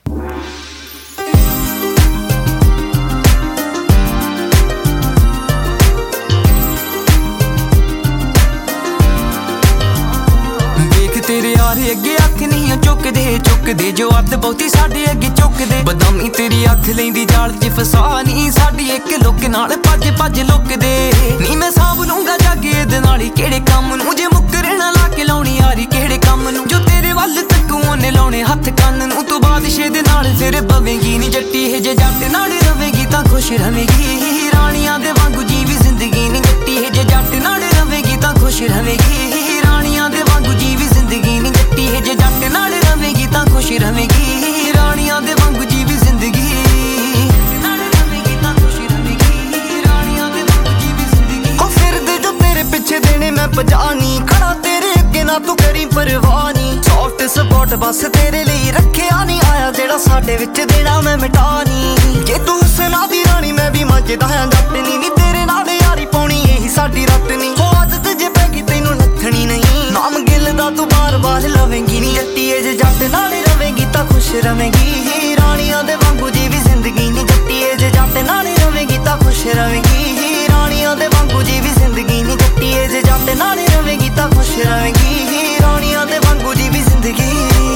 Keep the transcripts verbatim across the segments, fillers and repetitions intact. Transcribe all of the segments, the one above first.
तेरे यारे अगे अख नहीं चुकदे चुकदे जो अत बहुती साडे अगे चुकदे बदामी तेरी अख लैंदी जाल च फसानी साडी एक लुक नाल भज भज लुकदे नी मैं साब लूंगा जागे इहदे नाल किहड़े काम नूं जे मुकरे ना ला के लाउणी यारी किहड़े काम नूं जो तेरे वल तक्कू ओने लाउणे हत्थ कंन नूं तू बादशाह दे नाल फिर पवेंगी नी जट्टी है जे जट नाल रवेंगी तां खुश रवेंगी राणियां दे वांगू जीवी जिंदगी नी जट्टी है जे जट नाल रवेंगी तां खुश रवेंगी राणियां दे वांगू जीवी जिंदगी नी जट्टी है जे जट नाल रवेंगी तां खुश रवेंगी राणियां दे वांगू जीवी जिंदगी नाल रवेंगी तां खुश रवेंगी राणियां दे वांगू जीवी जिंदगी हो फिरदे जो तेरे पिछे देने मैं पजानी खड़ा तेरे अगे ना तू करी परवाह नी सॉफ्ट सपोर्ट बस तेरे लिए रखिया नहीं आया जेड़ा साडे विच देना मैं मिटानी जे तू हुस्ना दी रानी मैं भी मजदा हां जट नी नी तेरे नाल यारी पाउणी यही साडी रत नी हो आदत जे पैगी तैनू नथणी नहीं नाम गिल दा तू बार बार लवेंगी नी जट्टी है जे जट नाल रवेंगी तां खुश रवेंगी राणियां दे वांगू जीवी जिंदगी नी जट्टी है जे जट नाल रवेंगी तां खुश रवेंगी राणियां दे वांगू जीवी जिंदगी नी जट्टी है जे जट नाल रवेंगी तां खुश रवेंगी राणियां दे वांगू जीवी जिंदगी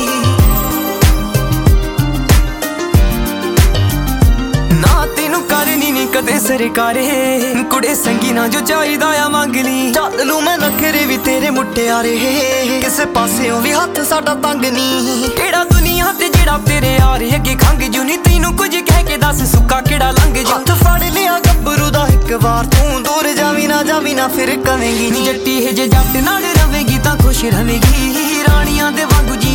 ना तेनू करनी नी कदे सरकारे कुड़े संगी ना जो चाहिदा आ मंग ली चल लू मैं नखरे भी तेरे मुटियारे किसे पासेओ भी हत्थ साडा तंग नी केड़ा दुनिया ते जेड़ा तेरे यारे अगे खंग जू नी तैनू कुछ कह के दस सुक्का केड़ा लंघ जू हत्थ फड़ लिया गब्बरू दा इक वार तू दूर जावी ना जावी ना फिर कवेंगी नी जट्टी है जे जट नाल रवेंगी तां खुश रवेंगी राणियां दे वांगू